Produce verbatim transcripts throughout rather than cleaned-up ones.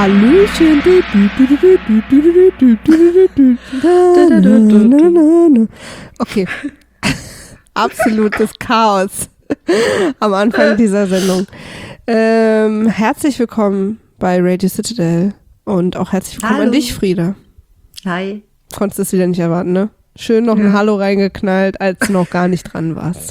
Hallöchen. Okay. Absolutes Chaos am Anfang dieser Sendung. Ähm, herzlich willkommen bei Radio Citadel und auch herzlich willkommen Hallo. an dich, Frieda. Hi. Konntest es wieder nicht erwarten, ne? Schön noch Ja. ein Hallo reingeknallt, als du noch gar nicht dran warst.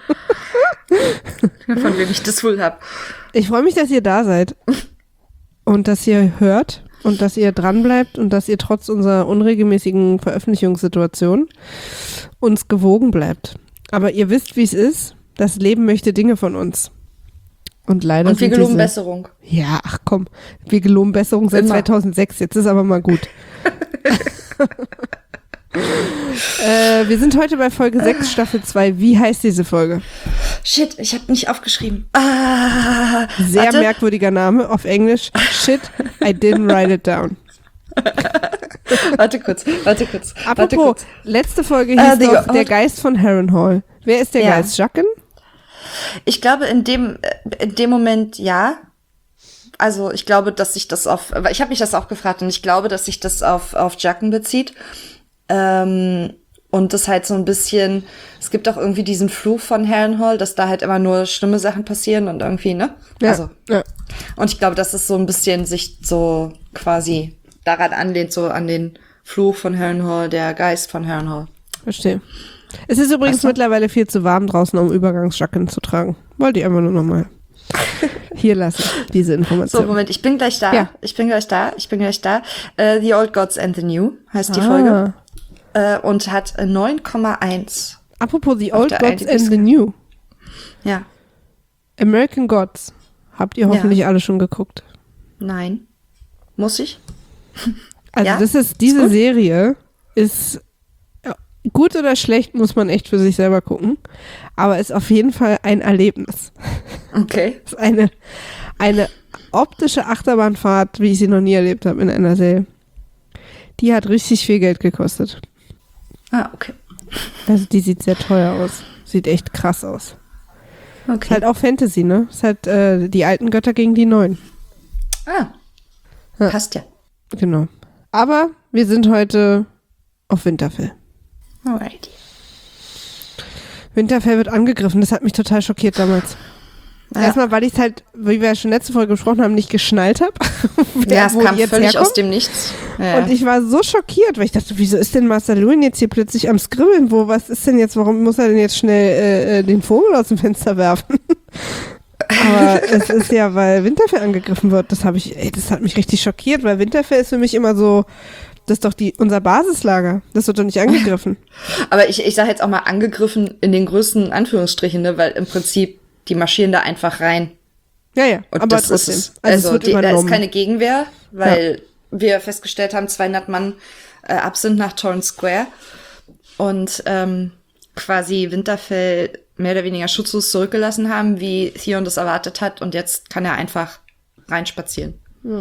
Von wem ich das wohl hab. Ich freue mich, dass ihr da seid und dass ihr hört und dass ihr dran bleibt und dass ihr trotz unserer unregelmäßigen Veröffentlichungssituation uns gewogen bleibt. Aber ihr wisst, wie es ist. Das Leben möchte Dinge von uns. Und leider Und wir sind geloben diese, Besserung. Ja, ach komm, wir geloben Besserung seit Immer. zweitausendsechs. Jetzt ist aber mal gut. äh, wir sind heute bei Folge sechs, Staffel zwei. Wie heißt diese Folge? Shit, ich habe nicht aufgeschrieben. Ah, Sehr warte. merkwürdiger Name auf Englisch. Shit, I didn't write it down. Warte kurz, warte kurz. warte Apropos, kurz. letzte Folge Ah, hieß die- doch oh. Der Geist von Harrenhal. Wer ist der Ja. Geist? Jaqen? Ich glaube, in dem, äh, in dem Moment ja. Also ich glaube, dass sich das auf, aber ich habe mich das auch gefragt und ich glaube, dass sich das auf, auf Jaqen bezieht. Ähm, und das halt so ein bisschen, es gibt auch irgendwie diesen Fluch von Harrenhal, dass da halt immer nur schlimme Sachen passieren und irgendwie, ne? Ja. Also, ja. und ich glaube, dass es so ein bisschen sich so quasi daran anlehnt, so an den Fluch von Harrenhal, der Geist von Harrenhal. Verstehe. Es ist übrigens Weißt du? mittlerweile viel zu warm draußen, um Übergangsjacken zu tragen. Wollte ich einfach nur nochmal hier lassen, diese So, Information. Moment, ich bin gleich da. Ja. Ich bin gleich da. Ich bin gleich da. Äh, The Old Gods and the New heißt die Ah. Folge. Äh, und hat äh, neun Komma eins. Apropos The Auf Old der Gods I D and B. the New. Ja. American Gods. Habt ihr hoffentlich alle schon geguckt. Nein. Muss ich? Also Ja? das ist, diese Ist gut? Serie ist ja, gut oder schlecht, muss man echt für sich selber gucken. Aber ist auf jeden Fall ein Erlebnis. Okay. Ist eine, eine optische Achterbahnfahrt, wie ich sie noch nie erlebt habe in einer Serie. Die hat richtig viel Geld gekostet. Ah, okay. Also die sieht sehr teuer aus. Sieht echt krass aus. Ist Okay. halt auch Fantasy, ne? Ist halt äh, die alten Götter gegen die neuen. Ah. Ja. Passt ja. Genau. Aber wir sind heute auf Winterfell. Alrighty. Winterfell wird angegriffen. Das hat mich total schockiert damals. Ja. Erstmal, weil ich es halt, wie wir ja schon letzte Folge besprochen haben, nicht geschnallt habe. Ja, es wo kam die jetzt völlig herkommen. aus dem Nichts. Ja. Und ich war so schockiert, weil ich dachte, wieso ist denn Master Luwin jetzt hier plötzlich am Skribbeln? Wo, was ist denn jetzt, warum muss er denn jetzt schnell äh, äh, den Vogel aus dem Fenster werfen? Aber es ist ja, weil Winterfell angegriffen wird. Das habe ich, ey, das hat mich richtig schockiert, weil Winterfell ist für mich immer so, das ist doch die, unser Basislager. Das wird doch nicht angegriffen. Aber ich, ich sage jetzt auch mal angegriffen in den größten Anführungsstrichen, ne? Weil im Prinzip, die marschieren da einfach rein. Ja, ja, Und aber das trotzdem. ist, also, also es wird die, da ist übernommen. keine Gegenwehr, weil wir festgestellt haben, zweihundert Mann äh, ab sind nach Torrent Square und ähm, quasi Winterfell mehr oder weniger schutzlos zurückgelassen haben, wie Theon das erwartet hat, und jetzt kann er einfach reinspazieren.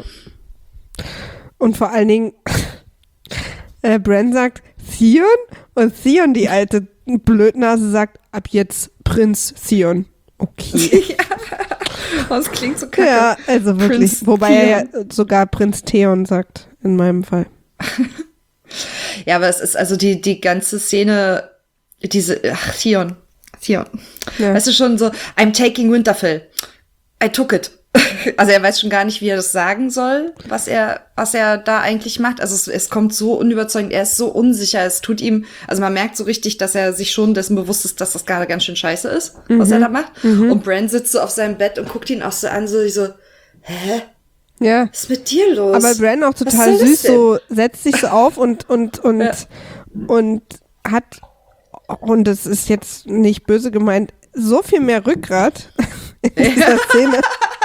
Und vor allen Dingen, äh, Bran sagt Theon und Theon, die alte Blödnase, sagt ab jetzt Prinz Theon. Okay. Das klingt so kacke. Ja, also wirklich. Prinz Wobei er ja Theon. sogar Prinz Theon sagt, in meinem Fall. Ja, aber es ist also die, die ganze Szene, diese, ach, Theon, Theon. Ja. Weißt du schon so, I'm taking Winterfell. I took it. Also er weiß schon gar nicht, wie er das sagen soll, was er, was er da eigentlich macht. Also es, es kommt so unüberzeugend, er ist so unsicher, es tut ihm, also man merkt so richtig, dass er sich schon dessen bewusst ist, dass das gerade ganz schön scheiße ist, was er da macht. Und Bran sitzt so auf seinem Bett und guckt ihn auch so an, so, so, hä? Ja. Was ist mit dir los? Aber Bran auch Was total soll das süß, denn? so setzt sich so auf und, und, und, Ja. und hat, und das ist jetzt nicht böse gemeint, so viel mehr Rückgrat in dieser Szene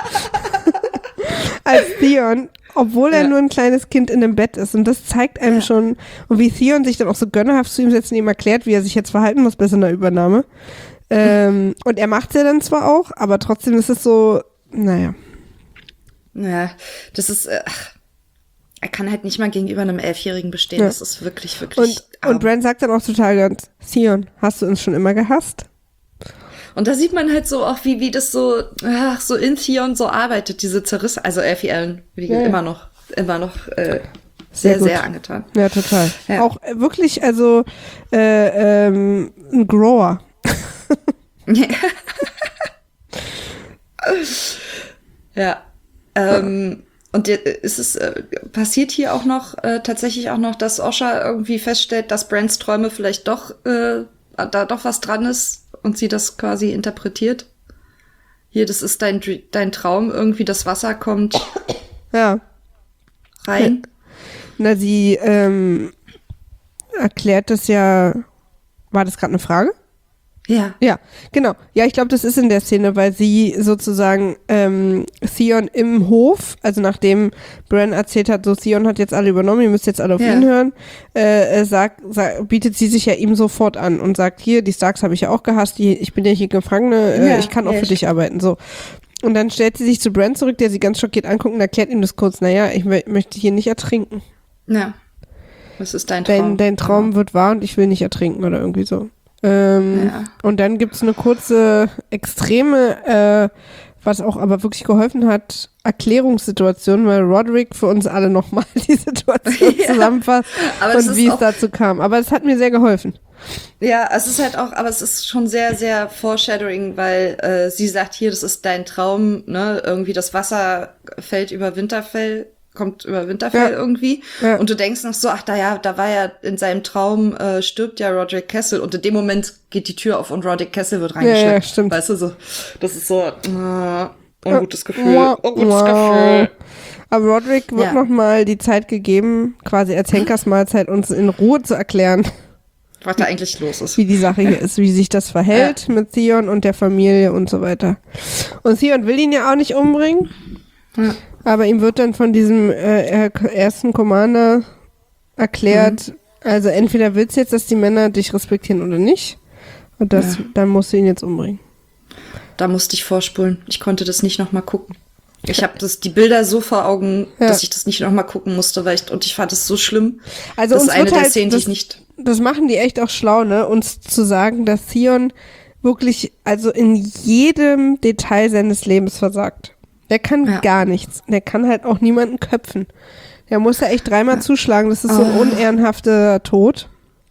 als Theon, obwohl er Ja. nur ein kleines Kind in einem Bett ist. Und das zeigt einem schon, und wie Theon sich dann auch so gönnerhaft zu ihm setzt und ihm erklärt, wie er sich jetzt verhalten muss bei so einer Übernahme. Ähm, und er macht es ja dann zwar auch, aber trotzdem ist es so, naja. Ja, das ist, äh, ach, er kann halt nicht mal gegenüber einem Elfjährigen bestehen. Ja. Das ist wirklich, wirklich Und, arm. und Bran sagt dann auch total ganz, Theon, hast du uns schon immer gehasst? Und da sieht man halt so auch, wie, wie das so, ach, so in Theon so arbeitet, diese Zerriss, also Elfie Allen, wie Ja, ja. immer noch. immer noch äh, sehr, sehr, sehr angetan. Ja, total. Ja. Auch äh, wirklich, also äh, ähm, ein Grower. Ja. Ähm, und ist es äh, passiert hier auch noch äh, tatsächlich auch noch, dass Osha irgendwie feststellt, dass Brans Träume vielleicht doch äh, da doch was dran ist und sie das quasi interpretiert? Hier, das ist dein dein Traum, irgendwie das Wasser kommt ja. rein. Na, sie ähm, erklärt das ja. War das gerade eine Frage? Ja. Ja, genau. Ja, ich glaube, das ist in der Szene, weil sie sozusagen ähm, Theon im Hof, also nachdem Bran erzählt hat, so Theon hat jetzt alle übernommen, ihr müsst jetzt alle auf Ja. ihn hören, äh, sagt, sagt, bietet sie sich ja ihm sofort an und sagt, hier, die Starks habe ich ja auch gehasst, die, ich bin ja hier Gefangene, äh, Ja, ich kann auch ja, für ich- dich arbeiten, so. Und dann stellt sie sich zu Bran zurück, der sie ganz schockiert anguckt und erklärt ihm das kurz, naja, ich mö- möchte hier nicht ertrinken. Ja. Das ist dein Traum. Dein, dein Traum wird wahr und ich will nicht ertrinken oder irgendwie so. Ähm, Ja. Und dann gibt's eine kurze, extreme, äh, was auch aber wirklich geholfen hat, Erklärungssituation, weil Roderick für uns alle nochmal die Situation Ja. zusammenfasst Aber es und ist wie es auch- dazu kam. Aber es hat mir sehr geholfen. Ja, es ist halt auch, aber es ist schon sehr, sehr foreshadowing, weil äh, sie sagt hier, das ist dein Traum, ne? Irgendwie das Wasser fällt über Winterfell, kommt über Winterfell Ja. irgendwie. Ja. Und du denkst noch so, ach da ja, da war ja in seinem Traum äh, stirbt ja Roderick Castle und in dem Moment geht die Tür auf und Roderick Castle wird reingeschleppt. Ja, ja, stimmt. Weißt du so, das ist so äh, ungutes Gefühl, Wow. ungutes Wow. Gefühl. Aber Roderick wird Ja. nochmal die Zeit gegeben, quasi als Henkersmahlzeit uns in Ruhe zu erklären, Was da eigentlich los ist. wie die Sache hier ist, wie sich das verhält mit Theon und der Familie und so weiter. Und Theon will ihn ja auch nicht umbringen, Ja. aber ihm wird dann von diesem äh, er- ersten Commander erklärt, Mhm. also entweder willst du jetzt, dass die Männer dich respektieren oder nicht, und das, Ja. dann musst du ihn jetzt umbringen. Da musste ich vorspulen. Ich konnte das nicht noch mal gucken. Ich habe das die Bilder so vor Augen, Ja. dass ich das nicht noch mal gucken musste, weil ich und ich fand es so schlimm. Also das uns ist eine wird der halt, Szenen, die das, ich nicht. das machen die echt auch schlau, ne, uns zu sagen, dass Theon wirklich, also in jedem Detail seines Lebens versagt. Der kann Ja. gar nichts. Der kann halt auch niemanden köpfen. Der muss ja echt dreimal zuschlagen. Das ist so ein Oh. unehrenhafter Tod.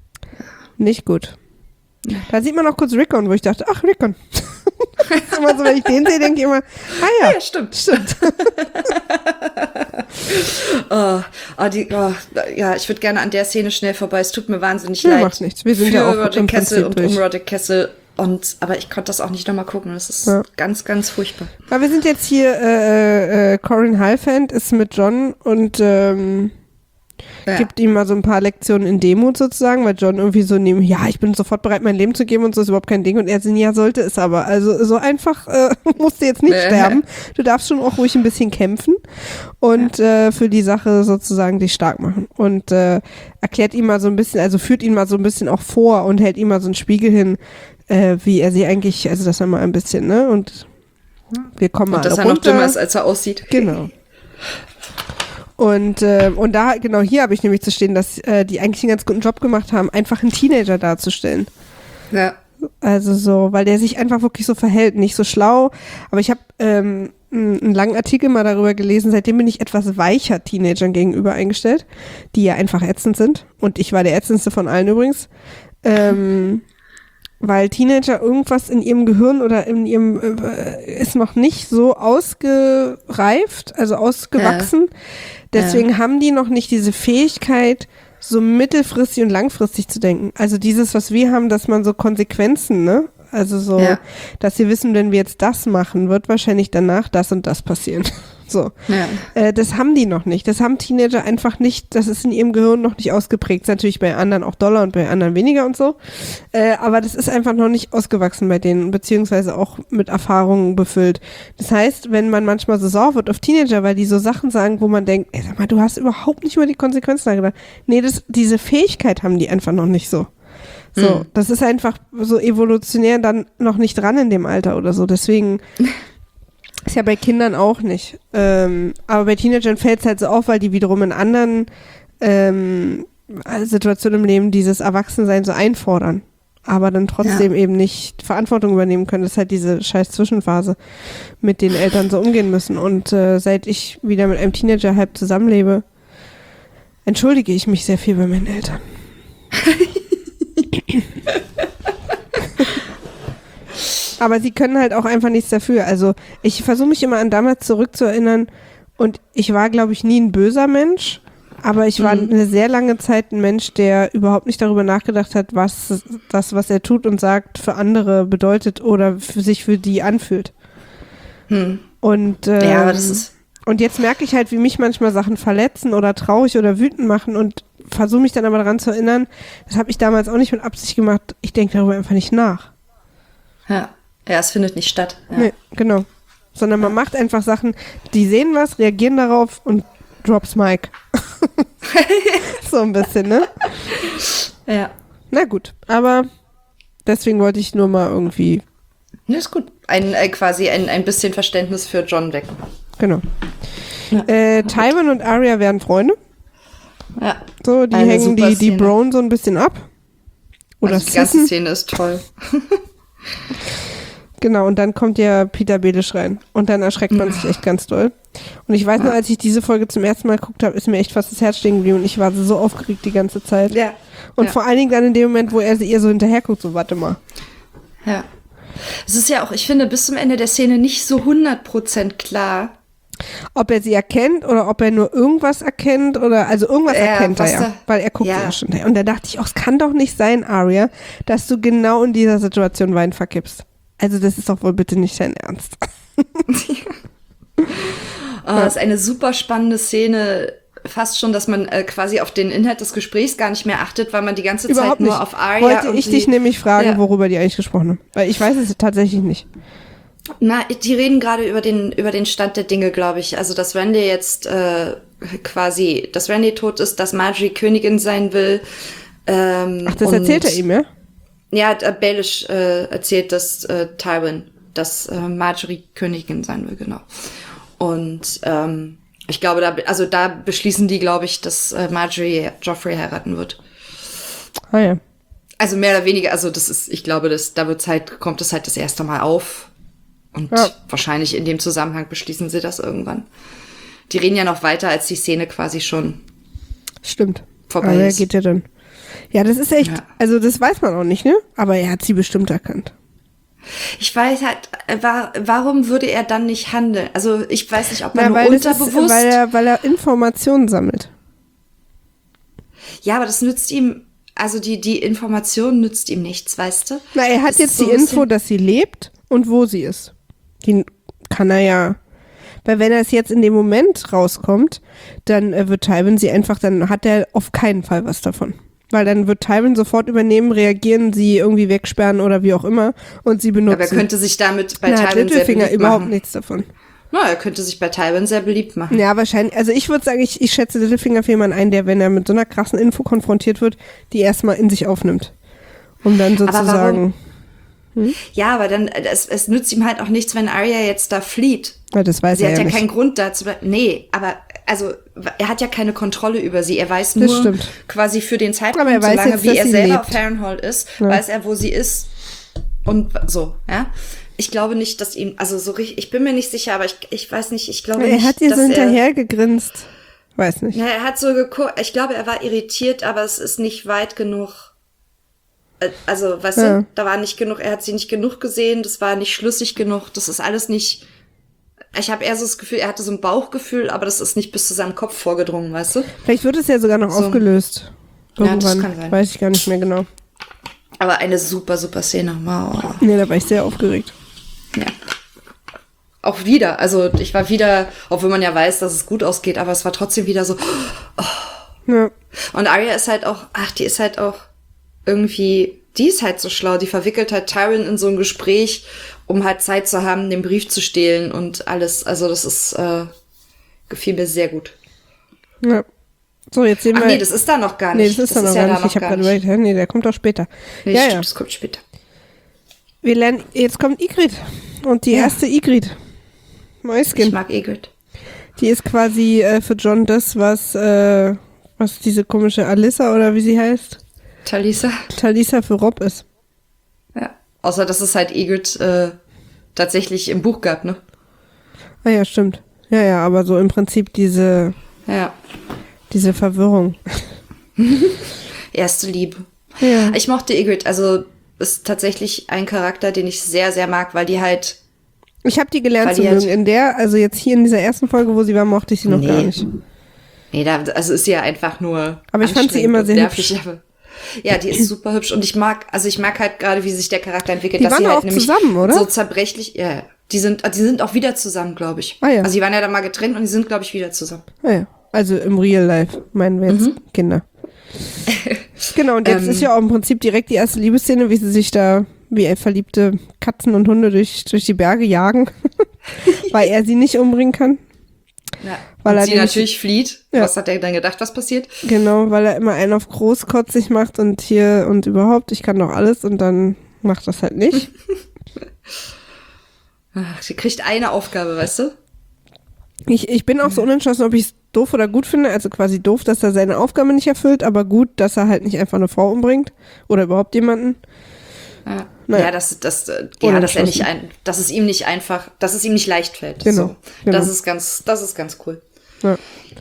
Nicht gut. Da sieht man auch kurz Rickon, wo ich dachte, ach, Rickon. Das ist immer so, wenn ich den sehe, denke ich immer, ah ja, Ja, stimmt. stimmt. Oh, oh, die, oh, ja, ich würde gerne an der Szene schnell vorbei. Es tut mir wahnsinnig Ja, leid. macht nichts. Wir sind für ja auch im Roderick Castle Prinzip und um durch. Roderick Castle. Und, aber ich konnte das auch nicht noch mal gucken. Das ist Ja. ganz, ganz furchtbar. Aber wir sind jetzt hier, äh, äh, Corin Halfand ist mit John und ähm, Ja. gibt ihm mal so ein paar Lektionen in Demut sozusagen, weil John irgendwie so neben, ja, ich bin sofort bereit, mein Leben zu geben und so ist überhaupt kein Ding. Und er sagt, ja, sollte es aber. Also so einfach äh, musst du jetzt nicht Äh. sterben. Du darfst schon auch ruhig ein bisschen kämpfen und äh, für die Sache sozusagen dich stark machen. Und äh, erklärt ihm mal so ein bisschen, also führt ihn mal so ein bisschen auch vor und hält ihm mal so einen Spiegel hin, äh, wie er sie eigentlich, also das er mal ein bisschen, ne? Und wir kommen mal Und dass alle er noch runter. dümmer ist, als er aussieht. Genau. Und, äh, und da, genau hier habe ich nämlich zu stehen, dass äh, die eigentlich einen ganz guten Job gemacht haben, einfach einen Teenager darzustellen. Ja. Also so, weil der sich einfach wirklich so verhält, nicht so schlau. Aber ich habe ähm, einen, einen langen Artikel mal darüber gelesen, seitdem bin ich etwas weicher Teenagern gegenüber eingestellt, die ja einfach ätzend sind. Und ich war der ätzendste von allen übrigens. Ähm, weil Teenager irgendwas in ihrem Gehirn oder in ihrem äh, ist noch nicht so ausgereift, also ausgewachsen. Deswegen Ja. haben die noch nicht diese Fähigkeit, so mittelfristig und langfristig zu denken. Also dieses, was wir haben, dass man so Konsequenzen, ne? Also so, Ja. dass sie wissen, wenn wir jetzt das machen, wird wahrscheinlich danach das und das passieren. So. Ja. Äh, das haben die noch nicht. Das haben Teenager einfach nicht, das ist in ihrem Gehirn noch nicht ausgeprägt. Ist natürlich bei anderen auch doller und bei anderen weniger und so. Äh, aber das ist einfach noch nicht ausgewachsen bei denen, beziehungsweise auch mit Erfahrungen befüllt. Das heißt, wenn man manchmal so sauer wird auf Teenager, weil die so Sachen sagen, wo man denkt, ey, sag mal, du hast überhaupt nicht über die Konsequenzen nachgedacht. Nee, das, diese Fähigkeit haben die einfach noch nicht so. So, Hm. das ist einfach so evolutionär dann noch nicht dran in dem Alter oder so. Deswegen ist ja bei Kindern auch nicht. Ähm, aber bei Teenagern fällt es halt so auf, weil die wiederum in anderen ähm, Situationen im Leben dieses Erwachsensein so einfordern. aber dann trotzdem ja. eben nicht Verantwortung übernehmen können. Das ist halt diese scheiß Zwischenphase, mit denen Eltern so umgehen müssen. Und äh, seit ich wieder mit einem Teenager halb zusammenlebe, entschuldige ich mich sehr viel bei meinen Eltern. Aber sie können halt auch einfach nichts dafür. Also ich versuche mich immer an damals zurückzuerinnern und ich war, glaube ich, nie ein böser Mensch, aber ich war mhm. eine sehr lange Zeit ein Mensch, der überhaupt nicht darüber nachgedacht hat, was das, was er tut und sagt, für andere bedeutet oder für sich für die anfühlt. Hm. Und, ähm, ja, aber das ist und jetzt merke ich halt, wie mich manchmal Sachen verletzen oder traurig oder wütend machen und versuche mich dann aber daran zu erinnern, das habe ich damals auch nicht mit Absicht gemacht, ich denke darüber einfach nicht nach. Ja. Ja, es findet nicht statt. Ja. Nee, genau. Sondern man macht einfach Sachen, die sehen was, reagieren darauf und drops Mike. So ein bisschen, ne? Ja. Na gut, aber deswegen wollte ich nur mal irgendwie... Ja, ist gut. Ein, äh, quasi ein, ein bisschen Verständnis für John wecken. Genau. Ja. Äh, Tywin und Arya werden Freunde. Ja. So, die Eine hängen super die, die Szene. Brown so ein bisschen ab. Oder Also die ganze Sissen. Szene ist toll. Genau, und dann kommt ja Peter Baelish rein. Und dann erschreckt man sich echt ganz doll. Und ich weiß Ja. nur, als ich diese Folge zum ersten Mal geguckt habe, ist mir echt fast das Herz stehen geblieben. Und ich war so aufgeregt die ganze Zeit. Ja. Und ja. vor allen Dingen dann in dem Moment, wo er ihr so hinterher guckt, so, warte mal. Ja. Es ist ja auch, ich finde, bis zum Ende der Szene nicht so hundert Prozent klar. Ob er sie erkennt oder ob er nur irgendwas erkennt oder, also irgendwas Ja, erkennt er was ja, da- weil er guckt ja. ja schon daher. Und da dachte ich, oh, es kann doch nicht sein, Arya, dass du genau in dieser Situation Wein verkippst. Also das ist doch wohl bitte nicht dein Ernst. Oh, das ist eine super spannende Szene. Fast schon, dass man äh, quasi auf den Inhalt des Gesprächs gar nicht mehr achtet, weil man die ganze Überhaupt Zeit nur nicht. auf Arya Wollte und ich die, dich nämlich fragen, Ja. worüber die eigentlich gesprochen haben. Weil ich weiß es tatsächlich nicht. Na, die reden gerade über den über den Stand der Dinge, glaube ich. Also, dass Randy jetzt äh, quasi, dass Randy tot ist, dass Marjorie Königin sein will. Ähm, Ach, das und, erzählt er ihm, ja? Ja, äh, Baelish äh, erzählt das äh, Tywin, dass äh, Marjorie Königin sein will, genau. Und ähm, ich glaube, da also da beschließen die, glaube ich, dass äh, Marjorie Joffrey heiraten wird. Ah ja. Also mehr oder weniger, also das ist, ich glaube, das, da wird's halt, kommt es halt das erste Mal auf. Und Ja. wahrscheinlich in dem Zusammenhang beschließen sie das irgendwann. Die reden ja noch weiter, als die Szene quasi schon Stimmt. vorbei Aber er ist. geht ja dann. Ja, das ist echt, Ja. also das weiß man auch nicht, ne? Aber er hat sie bestimmt erkannt. Ich weiß halt, äh, wa- warum würde er dann nicht handeln? Also ich weiß nicht, ob er Na, nur weil, das ist, unterbewusst... weil, er, weil er Informationen sammelt. ja, aber das nützt ihm, also die, die Information nützt ihm nichts, weißt du? Na, er hat Das jetzt ist so die ein Info, bisschen- dass sie lebt und wo sie ist. Die kann er ja. Weil wenn er es jetzt in dem Moment rauskommt, dann äh, wird Tywin sie einfach, dann hat er auf keinen Fall was davon. Weil dann wird Tywin sofort übernehmen, reagieren, sie irgendwie wegsperren oder wie auch immer und sie benutzen. Aber er könnte sich damit bei Na, hat Tywin sehr Littlefinger beliebt überhaupt machen. nichts davon. Na, er könnte sich bei Tywin sehr beliebt machen. Ja, wahrscheinlich. Also ich würde sagen, ich, ich schätze Littlefinger für jemanden ein, der, wenn er mit so einer krassen Info konfrontiert wird, die erstmal in sich aufnimmt. Um dann sozusagen... Ja, aber dann, es, es nützt ihm halt auch nichts, wenn Arya jetzt da flieht. Ja, das weiß Sie er hat ja ja nicht. keinen Grund dazu. Nee, aber also er hat ja keine Kontrolle über sie. Er weiß nur stimmt. quasi für den Zeitpunkt, Aber er weiß solange jetzt, wie dass er sie selber lebt. auf Harrenhal ist, Ja. weiß er, wo sie ist. Und so, ja. Ich glaube nicht, dass ihm, also so richtig, ich bin mir nicht sicher, aber ich, ich weiß nicht, ich glaube Er nicht, hat ihr dass so er, hinterher gegrinst. Weiß nicht. ja, er hat so geguckt, ich glaube, er war irritiert, aber es ist nicht weit genug. Äh, Also, weißt Ja. du, da war nicht genug, er hat sie nicht genug gesehen, das war nicht schlüssig genug, das ist alles nicht, ich habe eher so das Gefühl, er hatte so ein Bauchgefühl, aber das ist nicht bis zu seinem Kopf vorgedrungen, weißt du? Vielleicht wird es ja sogar noch So. aufgelöst. Ja, Irgendwann. das kann sein. Weiß ich gar nicht mehr genau. Aber eine super, super Szene, wow. Nee, da war ich sehr aufgeregt. Ja. Auch wieder, also ich war wieder, obwohl man ja weiß, dass es gut ausgeht, aber es war trotzdem wieder so. Ja. Und Arya ist halt auch, ach, die ist halt auch irgendwie, die ist halt so schlau, die verwickelt halt Tywin in so ein Gespräch, um halt Zeit zu haben, den Brief zu stehlen und alles. Also das ist, äh, gefiel mir sehr gut. Ja. So, jetzt sehen Ach wir. nee, das ist da noch gar Nee, nicht. das ist da noch ja gar da nicht. Ich habe gerade überlegt, hä, nee, der kommt doch später. Nee, ja, stimmt, ja. das kommt später. Wir lernen, jetzt kommt Ygritte. Und die Ja. erste Ygritte. Ich Mäuschen. mag Ygritte. Die ist quasi äh, für John das, was, äh, was diese komische Alyssa oder wie sie heißt, Talisa. Talisa für Rob ist. Außer, dass es halt Ygritte äh, tatsächlich im Buch gab, ne? Ah ja, stimmt. Ja, ja, aber so im Prinzip diese, Ja. diese Verwirrung. Erste Liebe. Ja. Ich mochte Ygritte, also ist tatsächlich ein Charakter, den ich sehr, sehr mag, weil die halt Ich habe die gelernt Weil zu die mögen. halt- In der, also jetzt hier in dieser ersten Folge, wo sie war, mochte ich sie noch Nee. gar nicht. Nee, da, also ist sie ja einfach nur Aber ich fand sie anstrengend immer und sehr nervig, aber ja, die ist super hübsch und ich mag, also ich mag halt gerade, wie sich der Charakter entwickelt, Die dass waren sie halt auch nämlich zusammen, oder? so zerbrechlich, ja, die sind, die sind auch wieder zusammen, glaube ich. Ah, ja. Also die waren ja dann mal getrennt und die sind, glaube ich, wieder zusammen. Ah ja, also im Real Life meinen wir jetzt Kinder. Genau, und jetzt Ähm. ist ja auch im Prinzip direkt die erste Liebesszene, wie sie sich da wie verliebte Katzen und Hunde durch, durch die Berge jagen, weil er sie nicht umbringen kann. Ja. Weil und er sie nämlich- natürlich flieht. Ja. Was hat er dann gedacht, was passiert? Genau, weil er immer einen auf großkotzig macht und hier und überhaupt, ich kann doch alles und dann macht das halt nicht. Ach, sie kriegt eine Aufgabe, weißt du? Ich, ich bin auch so unentschlossen, ob ich es doof oder gut finde. Also quasi doof, dass er seine Aufgabe nicht erfüllt, aber gut, dass er halt nicht einfach eine Frau umbringt oder überhaupt jemanden. Ja, Naja. ja dass, dass, äh, ja, dass er nicht Unentschlossen. ein, dass es ihm nicht einfach, dass es ihm nicht leicht fällt. Genau, So. genau. Das ist ganz, das ist ganz cool. Ja.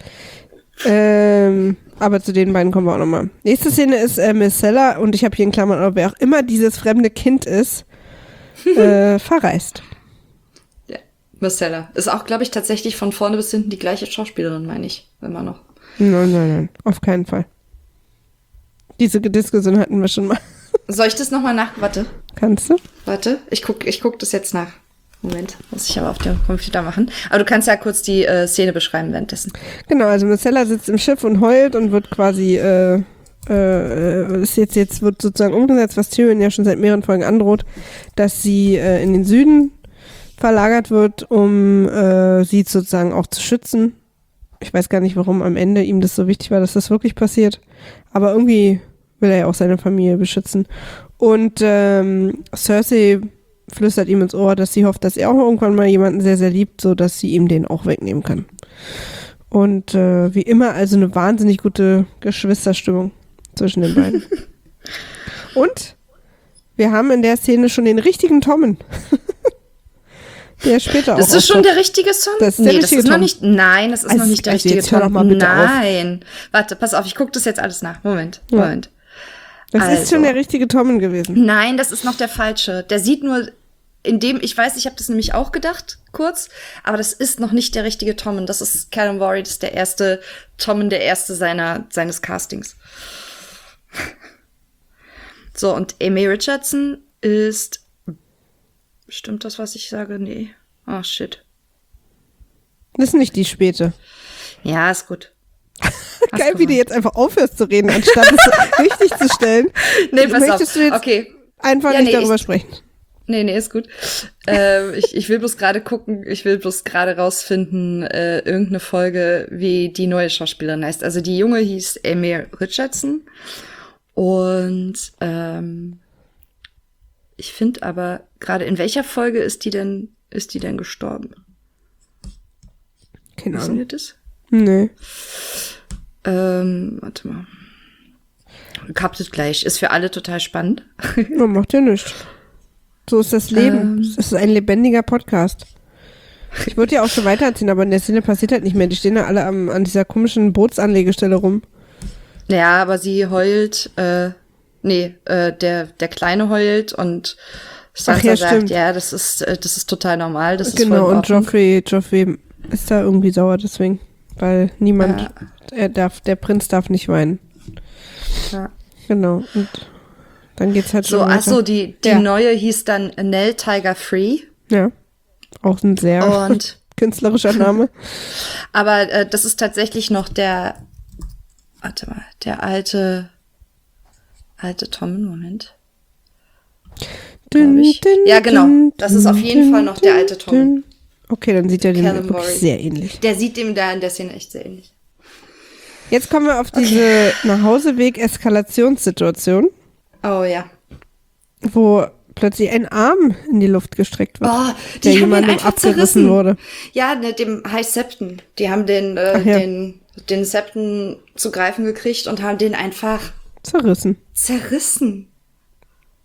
Ähm, aber zu den beiden kommen wir auch nochmal. Nächste Szene ist äh, Miss Seller und ich habe hier in Klammern, aber wer auch immer dieses fremde Kind ist, äh, verreist. Ja. Marcella. Ist auch, glaube ich, tatsächlich von vorne bis hinten die gleiche Schauspielerin, meine ich. Immer noch. Nein, nein, nein, auf keinen Fall. Diese Diskussion hatten wir schon mal. Soll ich das nochmal nach? Warte. Kannst du? Warte. Ich guck, ich guck das jetzt nach. Moment. Muss ich aber auf dem Computer machen. Aber du kannst ja kurz die äh, Szene beschreiben währenddessen. Genau, also Marcella sitzt im Schiff und heult und wird quasi, äh, äh, ist jetzt, jetzt wird sozusagen umgesetzt, was Tyrion ja schon seit mehreren Folgen androht, dass sie äh, in den Süden verlagert wird, um äh, sie sozusagen auch zu schützen. Ich weiß gar nicht, warum am Ende ihm das so wichtig war, dass das wirklich passiert. Aber irgendwie will er ja auch seine Familie beschützen. Und ähm, Cersei flüstert ihm ins Ohr, dass sie hofft, dass er auch irgendwann mal jemanden sehr, sehr liebt, so dass sie ihm den auch wegnehmen kann. Und äh, wie immer also eine wahnsinnig gute Geschwisterstimmung zwischen den beiden. Und wir haben in der Szene schon den richtigen Tommen. Der später auch Das ist schon auftaucht. der richtige Song? Das ist der nee, das richtige ist noch Tom. nicht. Nein, das ist Also- noch nicht der also richtige jetzt hör doch Tom. mal bitte auf. Nein. Warte, pass auf, ich gucke das jetzt alles nach. Moment, Ja. Moment. Das Also. ist schon der richtige Tommen gewesen. Nein, das ist noch der falsche. Der sieht nur in dem, ich weiß, ich habe das nämlich auch gedacht, kurz, aber das ist noch nicht der richtige Tommen. Das ist Callum Worry, das ist der erste Tommen, der erste seiner, seines Castings. So, und Amy Richardson ist, stimmt das, was ich sage? Nee. Oh, shit. Das ist nicht die späte. Ja, ist gut. Hast Geil, wie du gewonnen. jetzt einfach aufhörst zu reden, anstatt es richtig zu stellen. Nee, pass Möchtest auf. du jetzt Okay. einfach Ja, nicht nee, darüber ich- sprechen? Nee, nee, ist gut. ähm, ich, ich will bloß gerade gucken, ich will bloß gerade rausfinden, äh, irgendeine Folge, wie die neue Schauspielerin heißt. Also die Junge hieß Amy Richardson. Und ähm, ich finde aber gerade, in welcher Folge ist die denn, ist die denn gestorben? Keine Wissen Ahnung. wir das? Nee. Ähm, warte mal. Habt es gleich. Ist für alle total spannend. Man macht ja nichts. So ist das Leben. Ähm. Das ist ein lebendiger Podcast. Ich würde ja auch schon weiterziehen, aber in der Szene passiert halt nicht mehr. Die stehen da alle am, an dieser komischen Bootsanlegestelle rum. Ja, aber sie heult, äh, nee, äh, der, der Kleine heult und Sansa Ach ja, sagt, stimmt. ja, das ist, äh, das ist total normal, das ist Genau, voll in und Ordnung. Joffrey, Joffrey ist da irgendwie sauer deswegen. Weil niemand, Ja. er darf, der Prinz darf nicht weinen. Ja. Genau. Und dann geht's halt So, schon ach weiter. so, die, die Ja. neue hieß dann Nell Tiger Free Ja. Auch ein sehr und, künstlerischer Name. aber äh, das ist tatsächlich noch der, warte mal, der alte, alte Tom, Moment. Dün, ich. dün, Ja, genau. dün, Das ist auf jeden dün, Fall noch der dün, alte Tom. dün. Okay, dann sieht er dem Callum wirklich Worry. sehr ähnlich. Der sieht dem da in der Szene echt sehr ähnlich. Jetzt kommen wir auf diese Nachhauseweg-Eskalationssituation, Oh ja. wo plötzlich ein Arm in die Luft gestreckt wird, Oh, die der haben ihn jemandem einfach abgerissen zerrissen. wurde. Ja, ne, dem High Septon. Die haben den, äh, Ach ja. den, den Septon zu greifen gekriegt und haben den einfach Zerrissen. zerrissen.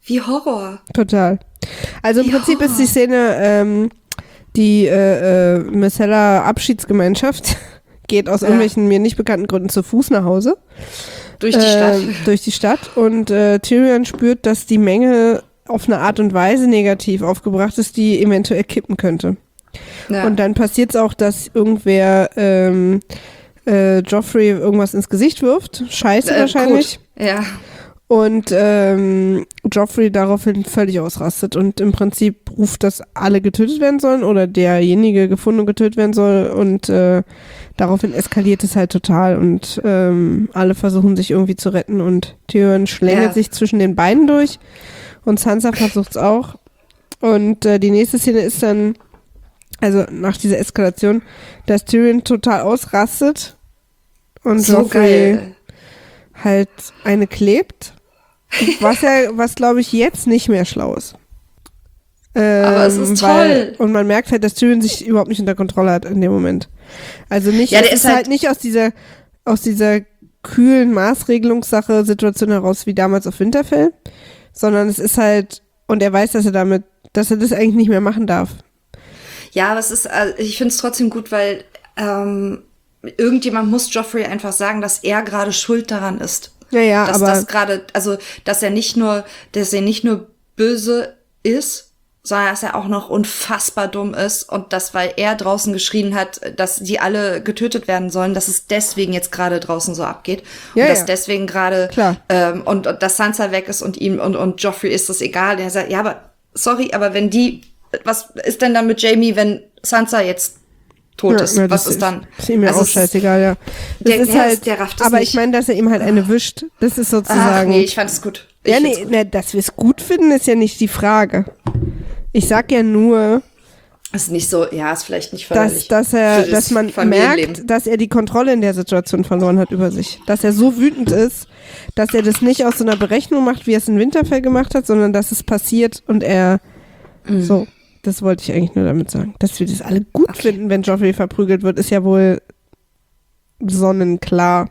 Wie Horror. Total. Also im Wie Prinzip Horror. ist die Szene, ähm, die äh, äh, Myrcella Abschiedsgemeinschaft geht aus Ja. irgendwelchen mir nicht bekannten Gründen zu Fuß nach Hause. Durch die Stadt. Ähm, durch die Stadt. Und äh, Tyrion spürt, dass die Menge auf eine Art und Weise negativ aufgebracht ist, die eventuell kippen könnte. Ja. Und dann passiert es auch, dass irgendwer ähm, äh, Joffrey irgendwas ins Gesicht wirft. Scheiße Äh, wahrscheinlich. Gut. Ja. Und ähm, Joffrey daraufhin völlig ausrastet und im Prinzip ruft, dass alle getötet werden sollen oder derjenige gefunden und getötet werden soll und äh, daraufhin eskaliert es halt total und ähm, alle versuchen sich irgendwie zu retten und Tyrion schlängelt Ja. sich zwischen den beiden durch und Sansa versucht es auch und äh, die nächste Szene ist dann, also nach dieser Eskalation, dass Tyrion total ausrastet und So Joffrey geil. halt eine klebt. Was ja, was glaube ich jetzt nicht mehr schlau ist. Ähm, Aber es ist weil, toll. Und man merkt halt, dass Tyrion sich überhaupt nicht unter Kontrolle hat in dem Moment. Also nicht, Ja, es der ist ist halt, halt- nicht aus dieser, aus dieser kühlen Maßregelungssache Situation heraus wie damals auf Winterfell, sondern es ist halt, und er weiß, dass er damit, dass er das eigentlich nicht mehr machen darf. Ja, aber es ist, äh, ich finde es trotzdem gut, weil ähm, irgendjemand muss Joffrey einfach sagen, dass er gerade schuld daran ist. Ja, ja, dass aber das gerade, also dass er nicht nur, dass er nicht nur böse ist, sondern dass er auch noch unfassbar dumm ist und dass, weil er draußen geschrien hat, dass die alle getötet werden sollen, dass es deswegen jetzt gerade draußen so abgeht Ja, und dass ja. deswegen gerade Klar. ähm, und, und dass Sansa weg ist und ihm und und Joffrey ist das egal. Und er sagt, ja, aber sorry, aber wenn die, was ist denn dann mit Jamie, wenn Sansa jetzt tot Ja, ist? ja, Was das ist dann? Ist ihm ja Also auch es ist- scheißegal, ja. Das Der- ist der halt, ist- der rafft es aber nicht. ich meine, dass er ihm halt eine wischt, das ist Ach sozusagen. nee, ich fand es gut. Ich ja, find's nee, gut. ne, dass wir es gut finden, ist ja nicht die Frage. Ich sag ja nur, Ist nicht so, ja, ist vielleicht nicht dass, förderlich. dass er, für das dass man Familienleben. merkt, dass er die Kontrolle in der Situation verloren hat über sich. Dass er so wütend ist, dass er das nicht aus so einer Berechnung macht, wie er es in Winterfell gemacht hat, sondern dass es passiert und er Mhm. so. Das wollte ich eigentlich nur damit sagen. Dass wir das alle gut finden, wenn Joffrey verprügelt wird, ist ja wohl sonnenklar.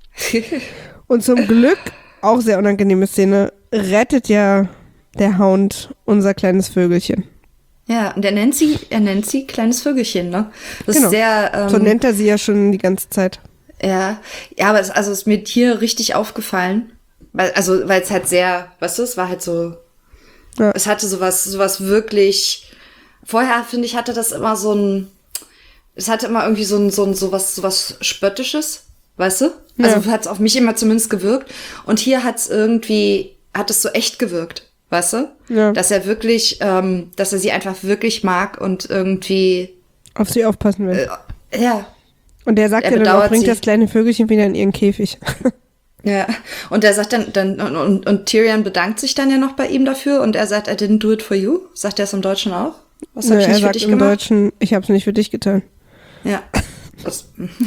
Und zum Glück, auch sehr unangenehme Szene, rettet ja der Hound unser kleines Vögelchen. Ja, und er nennt sie, er nennt sie kleines Vögelchen, ne? Das Genau. ist sehr, ähm, So nennt er sie ja schon die ganze Zeit. ja, ja, aber es, also es ist mir hier richtig aufgefallen, weil, also, weil es halt sehr, weißt du, es war halt so, Ja. es hatte sowas, sowas wirklich, vorher, finde ich, hatte das immer so ein, es hatte immer irgendwie so ein, so ein, sowas, sowas Spöttisches, weißt du? Also Ja. hat es auf mich immer zumindest gewirkt. Und hier hat es irgendwie, hat es so echt gewirkt, weißt du? Ja. Dass er wirklich, ähm, dass er sie einfach wirklich mag und irgendwie, Auf sie aufpassen will. äh, ja, Und der sagt er ja dann auch, bedauert bringt sie. das kleine Vögelchen wieder in ihren Käfig. ja. Und er sagt dann, dann und, und, und Tyrion bedankt sich dann ja noch bei ihm dafür und er sagt, I didn't do it for you. Sagt er es im Deutschen auch? Was Nö, habe ich er nicht für sagt dich im gemacht? Deutschen, ich habe es nicht für dich getan. Ja. Das,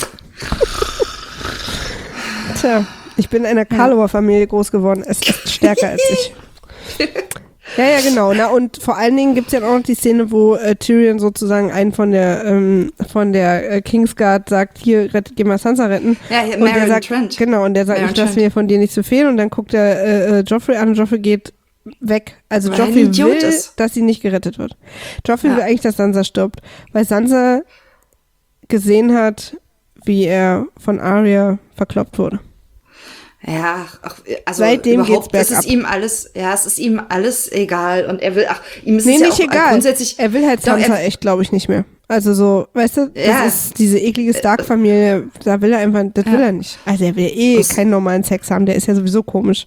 Tja, ich bin in einer Karlower Familie groß geworden. Es ist stärker als ich. Ja, ja, genau. Na, und vor allen Dingen gibt es ja auch noch die Szene, wo äh, Tyrion sozusagen einen von der ähm, von der äh, Kingsguard sagt, hier, rett, geh mal Sansa retten. Ja, hier, und der Meryn sagt, Trent. Genau, und der sagt, Meryn ich lasse Trent. mir von dir nicht zu viel. Und dann guckt er äh, äh, Joffrey an und Joffrey geht weg. Also Weil er ein Joffrey Idiot will, ist. dass sie nicht gerettet wird. Joffrey Ja. will eigentlich, dass Sansa stirbt, weil Sansa gesehen hat, wie er von Arya verkloppt wurde. ja, ach, also Seitdem überhaupt, geht's es ist bergab. ihm alles, ja, es ist ihm alles egal und er will, ach, ihm ist Nee, es ja nicht auch egal. grundsätzlich. Er will halt Doch, Sansa er- echt, glaube ich, nicht mehr. Also so, weißt du, das Ja. ist diese eklige Stark-Familie, da will er einfach, das will Ja. er nicht. Also er will eh Das- keinen normalen Sex haben, der ist ja sowieso komisch.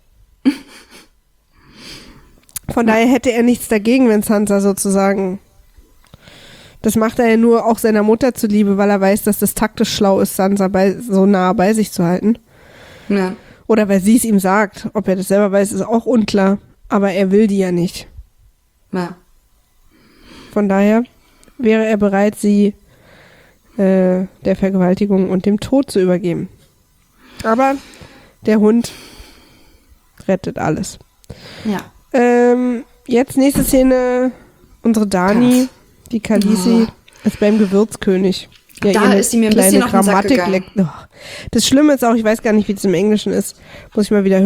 Von daher hätte er nichts dagegen, wenn Sansa sozusagen, das macht er ja nur auch seiner Mutter zuliebe, weil er weiß, dass das taktisch schlau ist, Sansa bei, so nah bei sich zu halten. Ja. Oder weil sie es ihm sagt. Ob er das selber weiß, ist auch unklar. Aber er will die ja nicht. Ja. Von daher wäre er bereit, sie äh, der Vergewaltigung und dem Tod zu übergeben. Aber der Hund rettet alles. Ja. Ähm, jetzt nächste Szene, unsere Dani, Krass. die Khaleesi, Oh. ist beim Gewürzkönig. Der Da ihr eine ist sie mir ein kleine bisschen auf den Sack Grammatik gegangen. leckt. Oh. Das Schlimme ist auch, ich weiß gar nicht, wie es im Englischen ist, muss ich mal wieder hören.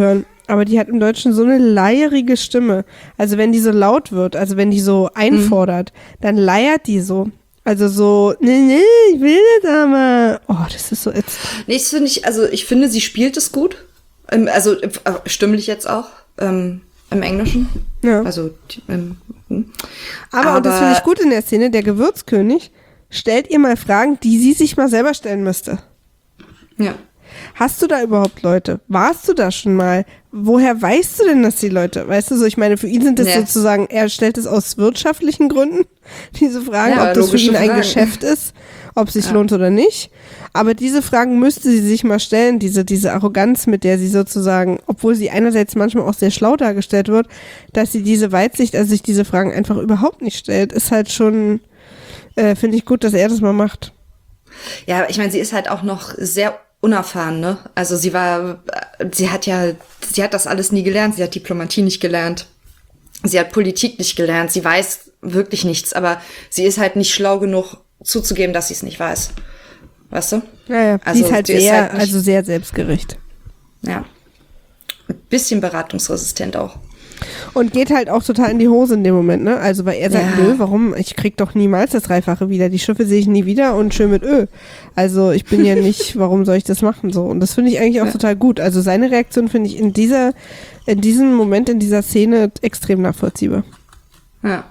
aber die hat im Deutschen so eine leierige Stimme. Also wenn die so laut wird, also wenn die so einfordert, mhm. dann leiert die so. Also so, nee, nee, ich will das aber. Oh, das ist so jetzt. Nee, das finde ich, also ich finde, sie spielt es gut. Also stimmlich jetzt auch, ähm, im Englischen. Ja. Also, ähm, hm. aber, aber, und das finde ich gut in der Szene, der Gewürzkönig stellt ihr mal Fragen, die sie sich mal selber stellen müsste. Ja. Hast du da überhaupt Leute? Warst du da schon mal? Woher weißt du denn, dass die Leute, weißt du so, ich meine, für ihn sind das ja. sozusagen, er stellt es aus wirtschaftlichen Gründen, diese Fragen, ja, ob das für ihn Fragen. ein Geschäft ist, ob es sich ja. lohnt oder nicht. Aber diese Fragen müsste sie sich mal stellen, diese, diese Arroganz, mit der sie sozusagen, obwohl sie einerseits manchmal auch sehr schlau dargestellt wird, dass sie diese Weitsicht, also sich diese Fragen einfach überhaupt nicht stellt, ist halt schon, äh, finde ich gut, dass er das mal macht. Ja, ich meine, sie ist halt auch noch sehr unerfahren, ne? Also sie war, sie hat ja, sie hat das alles nie gelernt. Sie hat Diplomatie nicht gelernt. Sie hat Politik nicht gelernt. Sie weiß wirklich nichts, aber sie ist halt nicht schlau genug zuzugeben, dass sie es nicht weiß. Weißt du? Ja, ja. Also, sie ist halt sehr, ist halt also sehr selbstgerecht. Ja. Ein bisschen beratungsresistent auch. Und geht halt auch total in die Hose in dem Moment, ne? Also, weil er sagt, ja. nö, warum? Ich krieg doch niemals das Dreifache wieder. Die Schiffe sehe ich nie wieder und schön mit Öl. Also, ich bin ja nicht, warum soll ich das machen? So. Und das finde ich eigentlich auch ja. total gut. Also, seine Reaktion finde ich in dieser, in diesem Moment, in dieser Szene extrem nachvollziehbar. Ja.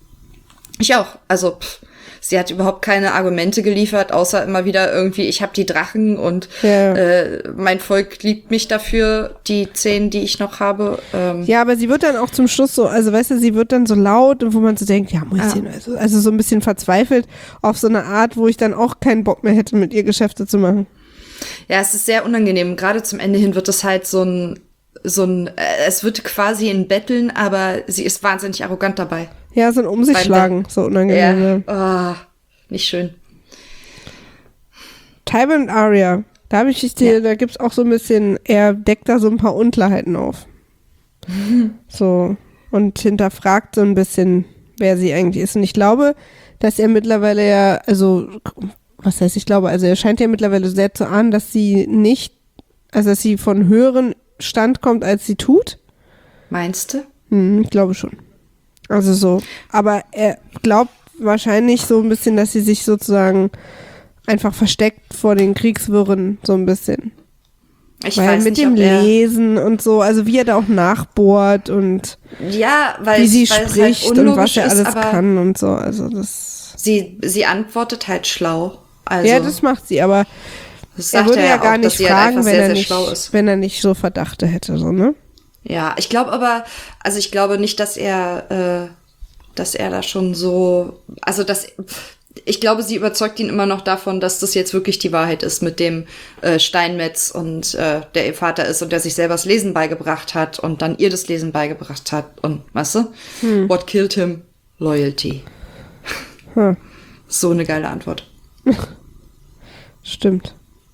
Ich auch. Also, pff. Sie hat überhaupt keine Argumente geliefert, außer immer wieder irgendwie, ich habe die Drachen und ja. äh, mein Volk liebt mich dafür, die zehn, die ich noch habe. Ähm. Ja, aber sie wird dann auch zum Schluss so, also weißt du, sie wird dann so laut und wo man so denkt, ja, Mäuschen, ah. also, also so ein bisschen verzweifelt auf so eine Art, wo ich dann auch keinen Bock mehr hätte, mit ihr Geschäfte zu machen. Ja, es ist sehr unangenehm. Gerade zum Ende hin wird es halt so ein, so ein, äh, es wird quasi ein Betteln, aber sie ist wahnsinnig arrogant dabei. Ja, so ein Um sich schlagen, so unangenehm. Ja, oh, nicht schön. Tywin und Arya, da habe ich dir, ja. da gibt's auch so ein bisschen, er deckt da so ein paar Unklarheiten auf. Mhm. So, und hinterfragt so ein bisschen, wer sie eigentlich ist. Und ich glaube, dass er mittlerweile ja, also, was heißt ich glaube, also er scheint ja mittlerweile sehr zu ahnen, dass sie nicht, also dass sie von höheren Stand kommt, als sie tut. Meinst du? Hm, ich glaube schon. Also so, aber er glaubt wahrscheinlich so ein bisschen, dass sie sich sozusagen einfach versteckt vor den Kriegswirren, so ein bisschen. Ich weil weiß mit nicht, dem Lesen und so, also wie er da auch nachbohrt und ja, weil, wie sie weil spricht es halt und was er ist, alles kann und so. Also das. Sie, sie antwortet halt schlau. Also ja, das macht sie, aber er würde ja, ja gar auch, nicht fragen, wenn, sehr, er nicht, wenn er nicht so Verdachte hätte, so, ne? Ja, ich glaube aber, also ich glaube nicht, dass er, äh, dass er da schon so, also dass, ich glaube, sie überzeugt ihn immer noch davon, dass das jetzt wirklich die Wahrheit ist mit dem äh, Steinmetz und äh, der ihr Vater ist und der sich selber das Lesen beigebracht hat und dann ihr das Lesen beigebracht hat und, weißt du, hm. What killed him? Loyalty. Hm. So eine geile Antwort. Stimmt.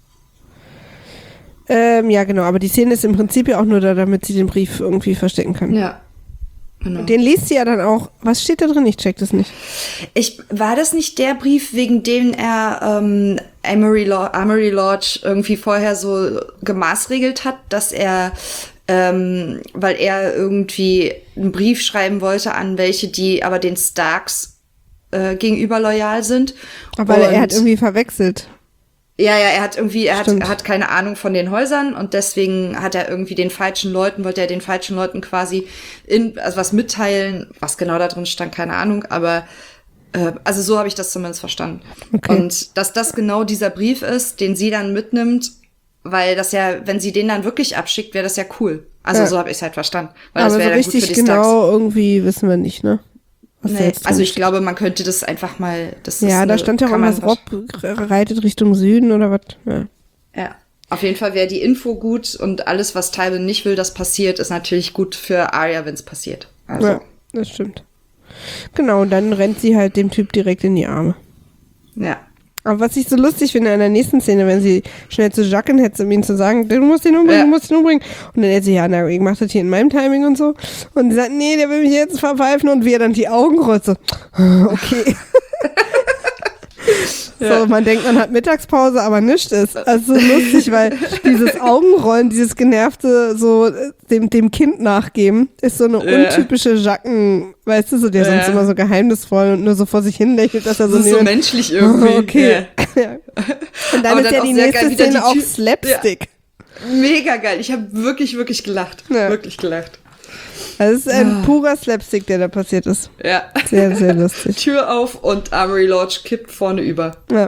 Ähm, ja, genau, aber die Szene ist im Prinzip ja auch nur da, damit sie den Brief irgendwie verstecken kann. Ja, genau. Den liest sie ja dann auch. Was steht da drin? Ich check das nicht. Ich, war das nicht der Brief, wegen dem er ähm, Amory, Lord, Amory Lodge irgendwie vorher so gemaßregelt hat, dass er, ähm, weil er irgendwie einen Brief schreiben wollte an welche, die aber den Starks äh, gegenüber loyal sind. Aber er hat irgendwie verwechselt. Ja, ja, er hat irgendwie, er hat, er hat keine Ahnung von den Häusern und deswegen hat er irgendwie den falschen Leuten, wollte er den falschen Leuten quasi in, also was mitteilen, was genau da drin stand, keine Ahnung, aber äh, also so habe ich das zumindest verstanden. Okay. Und dass das genau dieser Brief ist, den sie dann mitnimmt, weil das ja, wenn sie den dann wirklich abschickt, wäre das ja cool. Also ja. so habe ich es halt verstanden. Weil aber das wäre so dann richtig gut für die genau Starks. Irgendwie wissen wir nicht, ne? Nee, also ich glaube, man könnte das einfach mal. Das ja, ist da eine, stand ja auch irgendwas, Rob reitet Richtung Süden oder was. Ja. ja, auf jeden Fall wäre die Info gut und alles, was Tywin nicht will, dass passiert, ist natürlich gut für Arya, wenn es passiert. Also. Ja, das stimmt. Genau, und dann rennt sie halt dem Typ direkt in die Arme. Ja. Aber was ich so lustig finde in der nächsten Szene, wenn sie schnell zu Jaqen hetzt, um ihm zu sagen, du musst ihn umbringen, ja. du musst ihn umbringen. Und dann er sie, ja, na, ich mach das hier in meinem Timing und so. Und sie sagt, nee, der will mich jetzt verpfeifen und wie er dann die Augen rollt, so, okay. Ja. So, man denkt, man hat Mittagspause, aber nichts ist. Also so lustig, weil dieses Augenrollen, dieses genervte, so dem, dem Kind nachgeben, ist so eine ja. untypische Jacken, weißt du, so der ja. sonst immer so geheimnisvoll und nur so vor sich hin lächelt, dass er so... Das ist so menschlich irgendwie. Oh, okay. Ja. Und dann aber ist dann ja die nächste geil, Szene die auch Tür- Slapstick. Ja. Mega geil. Ich habe wirklich, wirklich gelacht. Ja. Wirklich gelacht. Also es ist ein Ah. purer Slapstick, der da passiert ist. Ja. Sehr, sehr lustig. Tür auf und Amory Lodge kippt vorne über. Ja.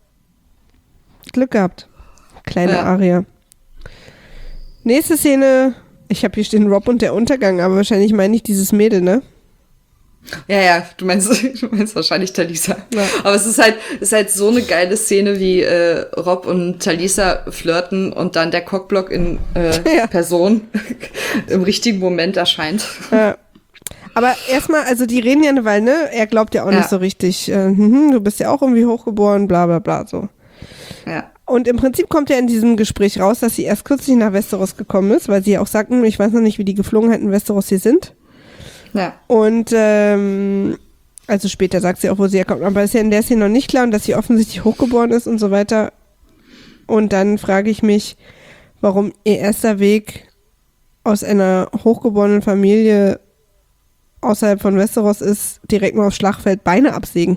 Glück gehabt. Kleine Ja. Aria. Nächste Szene. Ich habe hier stehen Rob und der Untergang, aber wahrscheinlich meine ich dieses Mädel, ne? Ja, ja, du meinst, du meinst wahrscheinlich Talisa. Ja. Aber es ist halt, es ist halt so eine geile Szene, wie äh, Rob und Talisa flirten und dann der Cockblock in äh, Ja. Person im richtigen Moment erscheint. Ja. Aber erstmal, also die reden ja eine Weile, ne? Er glaubt ja auch Ja. nicht so richtig, äh, hm, du bist ja auch irgendwie hochgeboren, bla bla bla, so. Ja. Und im Prinzip kommt ja in diesem Gespräch raus, dass sie erst kürzlich nach Westeros gekommen ist, weil sie ja auch sagten, ich weiß noch nicht, wie die Geflogenheiten in Westeros hier sind. Ja. Und ähm, also später sagt sie auch, wo sie herkommt, aber ist ja in der Szene noch nicht klar und dass sie offensichtlich hochgeboren ist und so weiter. Und dann frage ich mich, warum ihr erster Weg aus einer hochgeborenen Familie außerhalb von Westeros ist, direkt mal aufs Schlachtfeld Beine absägen.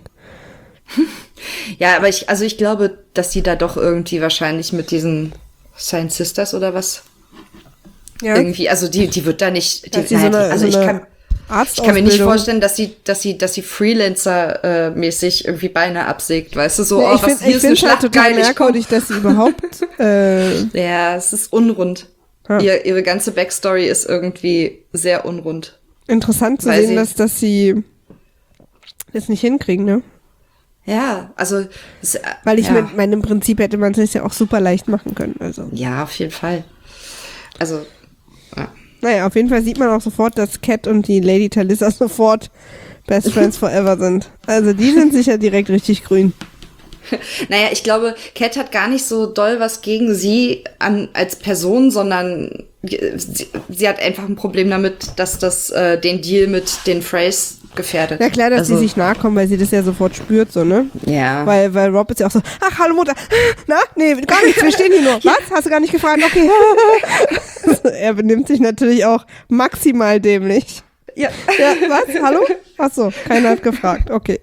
Ja, aber ich, also ich glaube, dass die da doch irgendwie wahrscheinlich mit diesen Saint Sisters oder was Ja. irgendwie, also die, die wird da nicht, die, Dass sie nein, so eine, die, also so ich eine kann, ich kann mir nicht Arztausbildung- vorstellen, dass sie, dass sie, dass sie Freelancer-mäßig irgendwie Beine absägt, weißt du, so, Ja, oh, ich was, finde hier ist eine es halt Schlacht, total geil, ich komm. merkwürdig, dass sie überhaupt äh, Ja, es ist unrund. Ja. Ihr, ihre ganze Backstory ist irgendwie sehr unrund. interessant zu Weil sehen, sie- dass, dass sie das nicht hinkriegen, ne? Ja, also, es, Weil ich ja. mit meinem Prinzip hätte man es ja auch super leicht machen können. Also, Ja, auf jeden Fall. Also, ja. naja, auf jeden Fall sieht man auch sofort, dass Cat und die Lady Talisa sofort Best Friends Forever sind. Also die sind sicher direkt richtig grün. Naja, ich glaube, Cat hat gar nicht so doll was gegen sie an, als Person, sondern sie, sie hat einfach ein Problem damit, dass das äh, den Deal mit den Freys gefährdet. Na klar, dass also, sie sich nahe kommen, weil sie das ja sofort spürt, so, ne? Ja. Weil, weil Rob ist ja auch so, ach, hallo Mutter, na, nee, gar nichts, wir stehen hier nur. Was? Hast du gar nicht gefragt? Okay. Er benimmt sich natürlich auch maximal dämlich. Ja. Ja, was? Hallo? Ach so, keiner hat gefragt. Okay.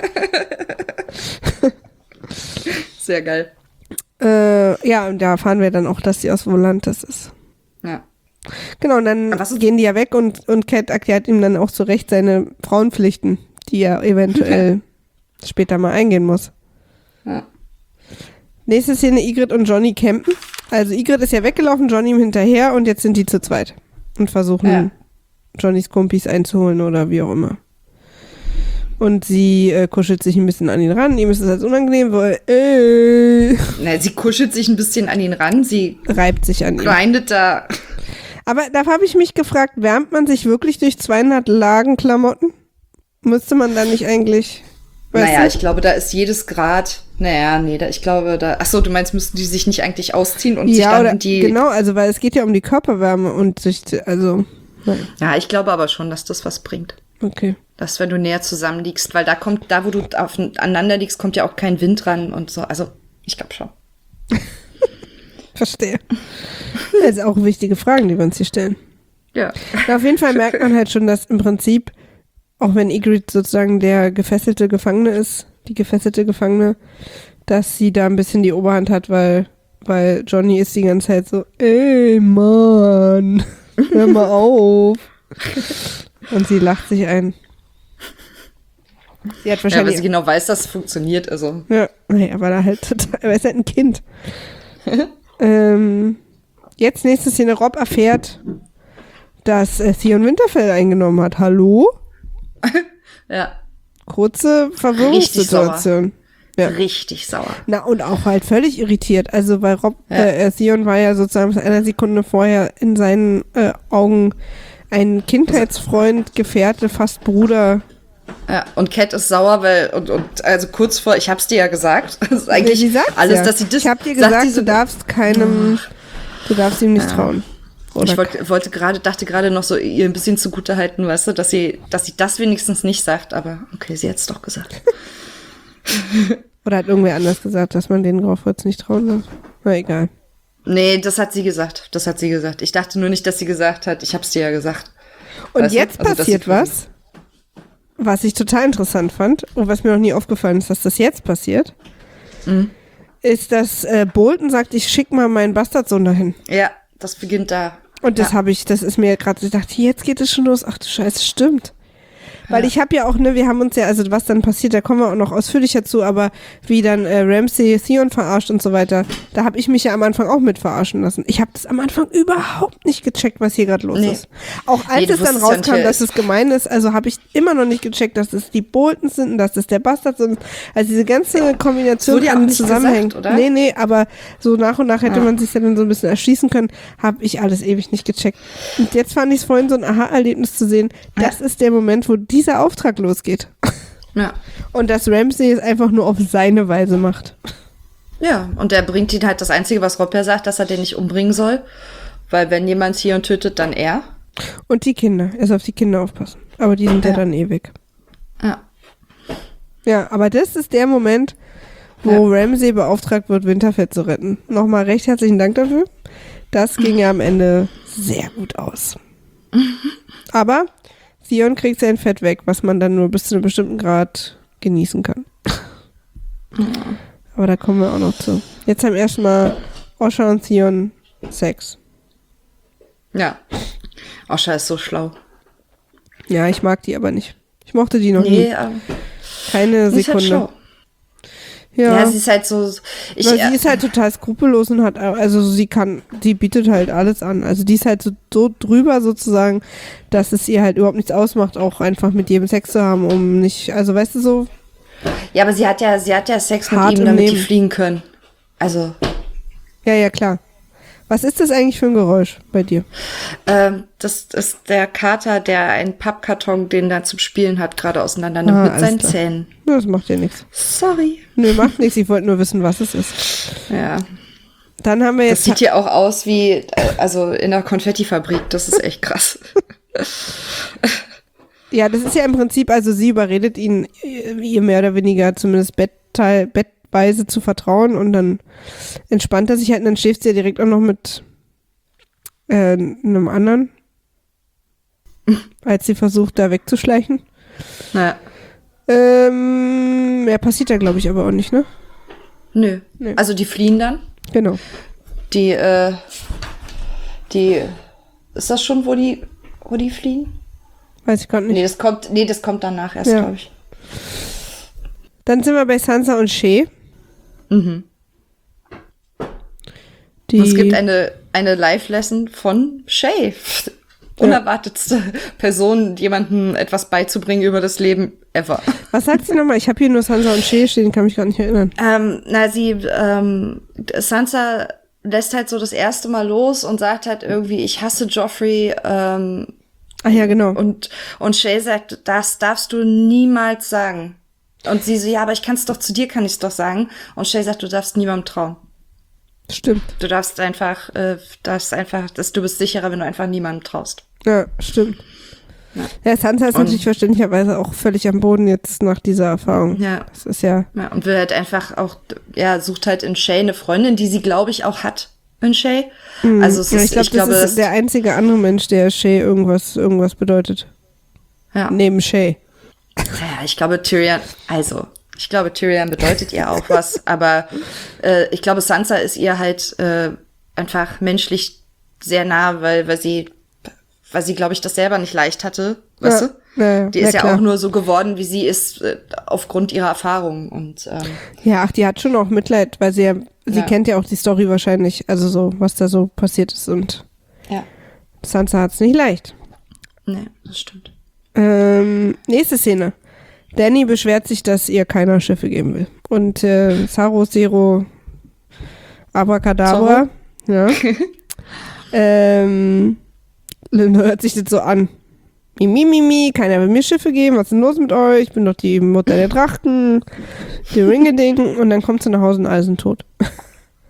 Sehr geil. Äh, ja, und da erfahren wir dann auch, dass sie aus Volantis ist. Ja. Genau, und dann Aber was ist- gehen die ja weg und, und Cat erklärt ihm dann auch zu Recht seine Frauenpflichten, die er eventuell später mal eingehen muss. Ja. Nächste Szene, Ygritte und Johnny campen. Also Ygritte ist ja weggelaufen, Johnny ihm hinterher und jetzt sind die zu zweit und versuchen Ja. Johnnys Kumpis einzuholen oder wie auch immer. Und sie äh, kuschelt sich ein bisschen an ihn ran. Ihm ist es als unangenehm, weil äh, Na, sie kuschelt sich ein bisschen an ihn ran, sie reibt sich an ihm. grindet da. Aber da habe ich mich gefragt, wärmt man sich wirklich durch zweihundert Lagen Klamotten? Müsste man da nicht eigentlich, weißt Naja, du? ich glaube, da ist jedes Grad. Naja, nee, da, ich glaube, da. Ach so, du meinst, müssten die sich nicht eigentlich ausziehen und sich ja, dann oder, in die. genau, also weil es geht ja um die Körperwärme und sich, also, nein, Ja, ich glaube aber schon, dass das was bringt. okay. Dass, wenn du näher zusammenliegst, weil da kommt, da wo du aufeinander liegst, kommt ja auch kein Wind ran und so. Also, ich glaube schon. Verstehe. Das sind auch wichtige Fragen, die wir uns hier stellen. Ja. Na, auf jeden Fall merkt man halt schon, dass im Prinzip, auch wenn Ygritte sozusagen der gefesselte Gefangene ist, die gefesselte Gefangene, dass sie da ein bisschen die Oberhand hat, weil, weil Johnny ist die ganze Zeit so, ey, Mann, hör mal auf. Und sie lacht sich ein. Sie hat Ja, weil wahrscheinlich... sie genau weiß, dass es funktioniert. Also, Ja, naja, aber da halt total, er ist halt ein Kind. ähm, jetzt nächste Szene, Rob erfährt, dass äh, Theon Winterfell eingenommen hat. Hallo? ja, Kurze Verwirrungssituation. Ja. richtig sauer. Na, und auch halt völlig irritiert. Also, weil Rob, Ja. äh, Theon war ja sozusagen bis einer Sekunde vorher in seinen äh, Augen ein Kindheitsfreund, Gefährte, fast Bruder. Ja, und Cat ist sauer, weil, und, und also kurz vor, ich hab's dir ja gesagt, das ist eigentlich Sie sagt's alles, ja. dass sie das. Ich hab dir sagt gesagt, sie so- du darfst keinem, du darfst ihm nicht trauen. Oder Ich wollte, wollte gerade, dachte gerade noch so ihr ein bisschen zugute halten, weißt du, dass sie, dass sie das wenigstens nicht sagt, aber okay, sie hat's doch gesagt. Oder hat irgendwer anders gesagt, dass man den Graufurz nicht trauen darf? Na, egal. Nee, das hat sie gesagt. Das hat sie gesagt. Ich dachte nur nicht, dass sie gesagt hat. Ich hab's dir ja gesagt. Und weißt jetzt also, passiert was, was ich total interessant fand und was mir noch nie aufgefallen ist, dass das jetzt passiert, mhm. ist, dass äh, Bolton sagt, ich schick mal meinen Bastardsohn dahin. Ja, das beginnt da. Und das ja. habe ich, das ist mir gerade, ich dachte, jetzt geht es schon los. Ach du Scheiße, stimmt. Weil ja. ich habe ja auch, ne, wir haben uns ja, also was dann passiert, da kommen wir auch noch ausführlicher zu, aber wie dann äh, Ramsay Theon verarscht und so weiter, da habe ich mich ja am Anfang auch mit verarschen lassen. Ich habe das am Anfang überhaupt nicht gecheckt, was hier gerade los nee. ist. Auch als nee, es dann rauskam, ja dass es gemein ist, also habe ich immer noch nicht gecheckt, dass es die Boltons sind und dass es der Bastard sind. Also diese ganze Kombination an Zusammenhängen. Gesagt, oder? Nee, nee, aber so nach und nach hätte ja. man sich ja dann so ein bisschen erschließen können, habe ich alles ewig nicht gecheckt. Und jetzt fand ich es vorhin so ein Aha-Erlebnis zu sehen, ja. das ist der Moment, wo die dieser Auftrag losgeht. Ja. Und dass Ramsay es einfach nur auf seine Weise macht. Ja, und er bringt ihn halt das Einzige, was Rob ja sagt, dass er den nicht umbringen soll. Weil wenn jemand Theon tötet, dann er. Und die Kinder. Er soll auf die Kinder aufpassen. Aber die sind ja, ja dann ewig. Ja. Ja, aber das ist der Moment, wo ja. Ramsay beauftragt wird, Winterfell zu retten. Nochmal recht herzlichen Dank dafür. Das ging ja am Ende sehr gut aus. Aber Theon kriegt sein Fett weg, was man dann nur bis zu einem bestimmten Grad genießen kann. Ja. Aber da kommen wir auch noch zu. Jetzt haben erstmal Osha und Theon Sex. Ja. Osha ist so schlau. Ja, ich mag die aber nicht. Ich mochte die noch nee, nie. Ähm, Keine Sekunde. Halt schlau. Ja. ja, sie ist halt so. Ich, Weil sie ist halt total skrupellos und hat, also sie kann, sie bietet halt alles an. Also die ist halt so, so drüber sozusagen, dass es ihr halt überhaupt nichts ausmacht, auch einfach mit jedem Sex zu haben, um nicht, also weißt du so. Ja, aber sie hat ja, sie hat ja Sex mit ihm, damit die fliegen können. Also. Ja, ja, klar. Was ist das eigentlich für ein Geräusch bei dir? Ähm, das ist der Kater, der einen Pappkarton, den er zum Spielen hat, gerade auseinander nimmt ah, mit seinen klar. Zähnen. Ja, das macht ja nichts. Sorry. Nö, macht nichts. Ich wollte nur wissen, was es ist. Ja. Dann haben wir jetzt. Das sieht hier auch aus wie, also in einer Konfettifabrik. Das ist echt krass. Ja, das ist ja im Prinzip, also sie überredet ihn, ihr mehr oder weniger zumindest Bettteil, Bettweise zu vertrauen und dann entspannt er sich halt und dann schläft sie ja direkt auch noch mit äh, einem anderen, als sie versucht, da wegzuschleichen. Naja. Ähm, mehr passiert da, glaube ich, aber auch nicht, ne? Nö. Nö. Also die fliehen dann. Genau. Die, äh, die, ist das schon, wo die, wo die fliehen? Weiß ich gar nicht. Nee, das kommt, nee, das kommt danach erst, ja. glaube ich. Dann sind wir bei Sansa und Shae. Mhm. Die es gibt eine, eine Live-Lesson von Shae. Unerwartetste ja. Person, jemandem etwas beizubringen über das Leben ever. Was sagt sie nochmal? Ich habe hier nur Sansa und Shae stehen, kann mich gar nicht erinnern. Ähm, na, sie, ähm, Sansa lässt halt so das erste Mal los und sagt halt irgendwie, ich hasse Joffrey, ähm, Ach ja, genau. Und, und Shae sagt, das darfst du niemals sagen. Und sie so, ja, aber ich kann es doch, zu dir kann ich es doch sagen. Und Shae sagt, du darfst niemandem trauen. Stimmt. Du darfst einfach, äh, darfst einfach, dass du bist sicherer, wenn du einfach niemandem traust. Ja, stimmt. Ja, ja Sansa ist und, natürlich verständlicherweise auch völlig am Boden jetzt nach dieser Erfahrung. Ja. Das ist ja. Ja, und will halt einfach auch, ja, sucht halt in Shae eine Freundin, die sie, glaube ich, auch hat. In Shae. Mhm. Also es ja, ist, ich, glaub, ich glaube, das das ist der einzige andere Mensch, der Shae irgendwas, irgendwas bedeutet. Ja. Neben Shae. Ja, ich glaube Tyrion, also, ich glaube Tyrion bedeutet ihr auch was, aber äh, ich glaube Sansa ist ihr halt äh, einfach menschlich sehr nah, weil, weil sie, weil sie, glaube ich, das selber nicht leicht hatte, weißt ja. du? Ja, die ist ja, ja auch nur so geworden, wie sie ist, äh, aufgrund ihrer Erfahrungen und ähm, ja, ach, die hat schon auch Mitleid, weil sie ja, sie ja. kennt ja auch die Story wahrscheinlich, also so, was da so passiert ist und ja. Sansa hat's nicht leicht. Nee, das stimmt. Ähm, nächste Szene. Dany beschwert sich, dass ihr keiner Schiffe geben will. Und äh, Zaro, Zero, Abracadabra, ja. ähm, hört sich das so an. Mimi, Mimi, keiner will mir Schiffe geben, was ist denn los mit euch? Ich bin doch die Mutter der Drachen, die Ringeding. Und dann kommt sie nach Hause und alle sind tot.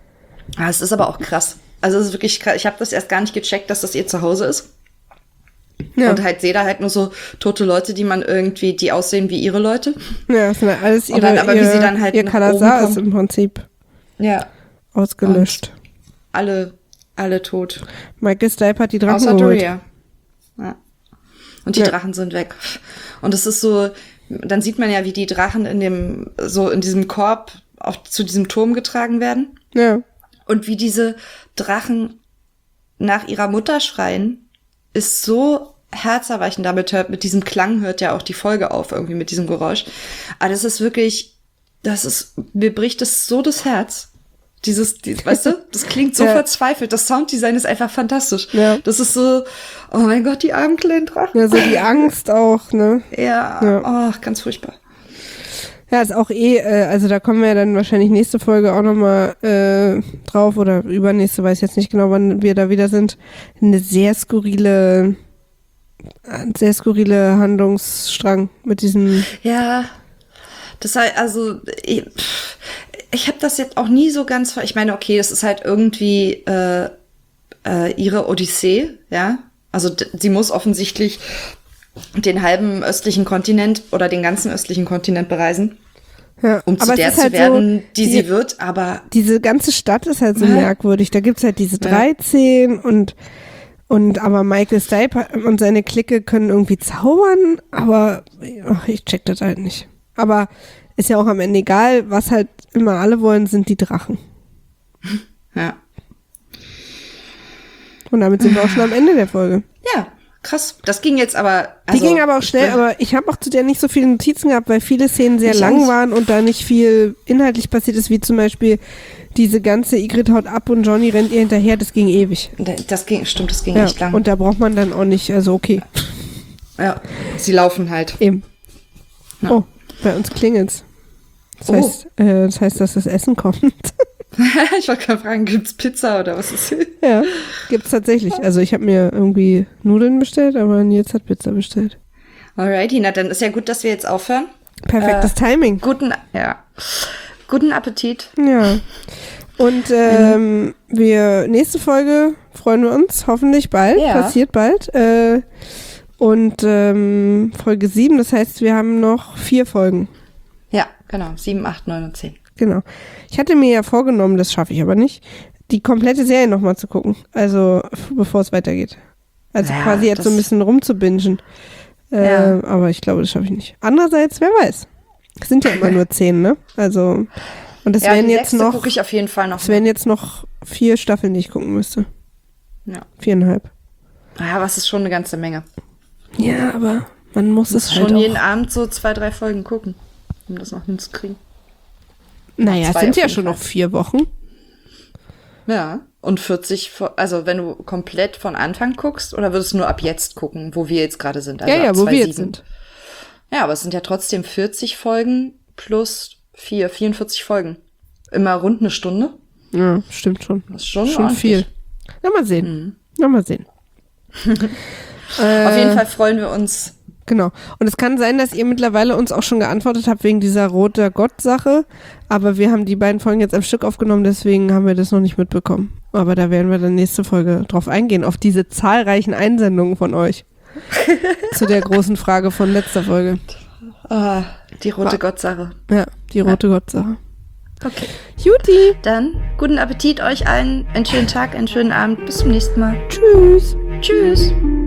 Ah, es ist aber auch krass. Also es ist wirklich krass. Ich habe das erst gar nicht gecheckt, dass das ihr Zuhause ist. Ja. Und halt sehe da halt nur so tote Leute, die man irgendwie, die aussehen wie ihre Leute. Ja, das sind alles ihre, Und dann aber, wie ihre, sie dann halt ihr nach Kalasar oben ist kommen. im Prinzip Ja. ausgelöscht. Und alle, alle tot. Michael Stipe hat die Drachen Außer geholt. Doria. Ja. Und die Ja. Drachen sind weg. Und es ist so, dann sieht man ja, wie die Drachen in dem, so in diesem Korb auf, zu diesem Turm getragen werden. Ja. Und wie diese Drachen nach ihrer Mutter schreien, ist so herzerweichend. Damit hört, mit diesem Klang hört ja auch die Folge auf, irgendwie mit diesem Geräusch. Aber das ist wirklich, das ist, mir bricht es so das Herz. Dieses, die, weißt du, das klingt so Ja. verzweifelt. Das Sounddesign ist einfach fantastisch. Ja. Das ist so, oh mein Gott, die armen kleinen Drachen. Ja, so die Angst auch, ne? Ja, Ja. oh, ganz furchtbar. Ja, ist auch eh, äh, also da kommen wir ja dann wahrscheinlich nächste Folge auch nochmal äh, drauf oder übernächste, weiß ich jetzt nicht genau, wann wir da wieder sind. Eine sehr skurrile, ein sehr skurrile Handlungsstrang mit diesem. Ja, das heißt, also, ich, ich habe das jetzt auch nie so ganz, ver- ich meine, okay, das ist halt irgendwie äh, äh, ihre Odyssee, ja. Also d- sie muss offensichtlich den halben östlichen Kontinent oder den ganzen östlichen Kontinent bereisen, Ja, um zu aber es der ist zu halt werden, so, die, sie wird, aber Diese ganze Stadt ist halt so Ja. merkwürdig. Da gibt's halt diese Ja. dreizehn und und aber Michael Stipe und seine Clique können irgendwie zaubern, aber ach, ich check das halt nicht. Aber ist ja auch am Ende egal, was halt immer alle wollen, sind die Drachen. ja. Und damit sind wir auch schon am Ende der Folge. Ja, krass. Das ging jetzt aber. Die Also, ging aber auch schnell, ich- aber ich habe auch zu der nicht so viele Notizen gehabt, weil viele Szenen sehr Ich lang auch. waren und da nicht viel inhaltlich passiert ist, wie zum Beispiel diese ganze Igrit haut ab und Johnny rennt ihr hinterher, das ging ewig. Das ging, stimmt, das ging Ja, echt lang. und da braucht man dann auch nicht, also okay, ja, sie laufen halt. eben. Ja. Oh, bei uns klingelt's. Das, Oh. heißt, äh, das heißt, dass das Essen kommt. Ich wollte gerade fragen, gibt's Pizza oder was ist hier? Ja, gibt's tatsächlich. Also ich habe mir irgendwie Nudeln bestellt, aber Nils hat Pizza bestellt. Alrighty, na dann ist ja gut, dass wir jetzt aufhören. Perfektes Timing. Guten, ja. Guten Appetit. Ja. Und ähm, wir nächste Folge freuen wir uns hoffentlich bald, Ja. passiert bald. Äh, und ähm, Folge sieben, das heißt, wir haben noch vier Folgen. Ja, genau. Sieben, acht, neun und zehn. Genau. Ich hatte mir ja vorgenommen, das schaffe ich aber nicht, die komplette Serie nochmal zu gucken. Also f- bevor es weitergeht. Also Ja, quasi jetzt das- so ein bisschen rumzubingen. Äh, Ja. Aber ich glaube, das schaffe ich nicht. Andererseits, wer weiß. Es sind ja immer nur zehn, ne? Also, und es Ja, wären die jetzt sechste noch, gucke ich auf jeden Fall noch. es wären jetzt noch vier Staffeln, die ich gucken müsste. Ja. Viereinhalb. Ja, aber es ist schon eine ganze Menge. Ja, aber man muss es Schon halt jeden auch. Abend so zwei, drei Folgen gucken, um das noch hinzukriegen. Naja, es zwei sind auf ja jeden schon Fall. noch vier Wochen. Ja. Und vierzig, Fo- also wenn du komplett von Anfang guckst, oder würdest du nur ab jetzt gucken, wo wir jetzt gerade sind? Also ja, ja, ab wo wir zwei Komma jetzt sieben. sind. Ja, aber es sind ja trotzdem vierzig Folgen plus vier, vierundvierzig Folgen. Immer rund eine Stunde. Ja, stimmt schon. Das ist schon, Schon ordentlich. viel. Na, mal sehen. Na, mal sehen. Auf jeden Fall freuen wir uns. Genau. Und es kann sein, dass ihr mittlerweile uns auch schon geantwortet habt wegen dieser roter Gott-Sache. Aber wir haben die beiden Folgen jetzt am Stück aufgenommen, deswegen haben wir das noch nicht mitbekommen. Aber da werden wir dann nächste Folge drauf eingehen, auf diese zahlreichen Einsendungen von euch. Zu der großen Frage von letzter Folge. Ah, die rote Wa- Gottsache. Ja, die rote Gott-Sache. Okay. Juti. Dann guten Appetit euch allen. Einen schönen Tag, einen schönen Abend. Bis zum nächsten Mal. Tschüss. Tschüss.